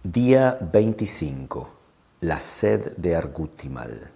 Día 25. La sed de Argutimal.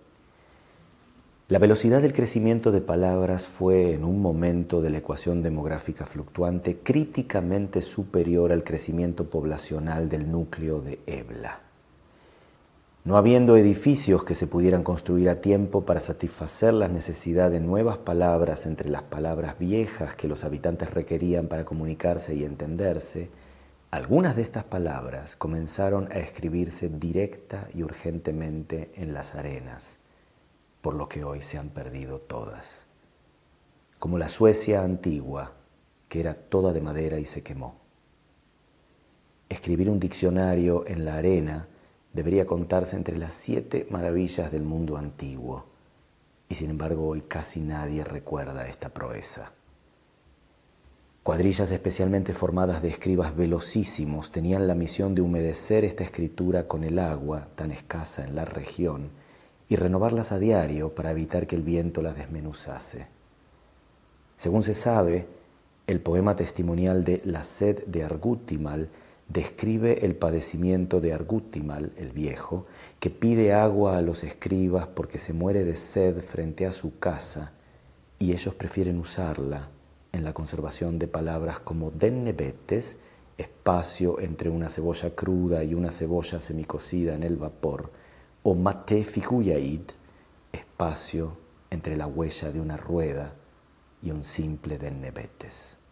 La velocidad del crecimiento de palabras fue, en un momento de la ecuación demográfica fluctuante, críticamente superior al crecimiento poblacional del núcleo de Ebla. No habiendo edificios que se pudieran construir a tiempo para satisfacer la necesidad de nuevas palabras entre las palabras viejas que los habitantes requerían para comunicarse y entenderse, algunas de estas palabras comenzaron a escribirse directa y urgentemente en las arenas, por lo que hoy se han perdido todas. Como la Suecia antigua, que era toda de madera y se quemó. Escribir un diccionario en la arena debería contarse entre las 7 maravillas del mundo antiguo, y sin embargo hoy casi nadie recuerda esta proeza. Cuadrillas especialmente formadas de escribas velocísimos tenían la misión de humedecer esta escritura con el agua, tan escasa en la región, y renovarlas a diario para evitar que el viento las desmenuzase. Según se sabe, el poema testimonial de La sed de Argutimal describe el padecimiento de Argutimal, el viejo, que pide agua a los escribas porque se muere de sed frente a su casa y ellos prefieren usarla en la conservación de palabras como dennebetes, espacio entre una cebolla cruda y una cebolla semicocida en el vapor, o mate figuyaid, espacio entre la huella de una rueda y un simple dennebetes.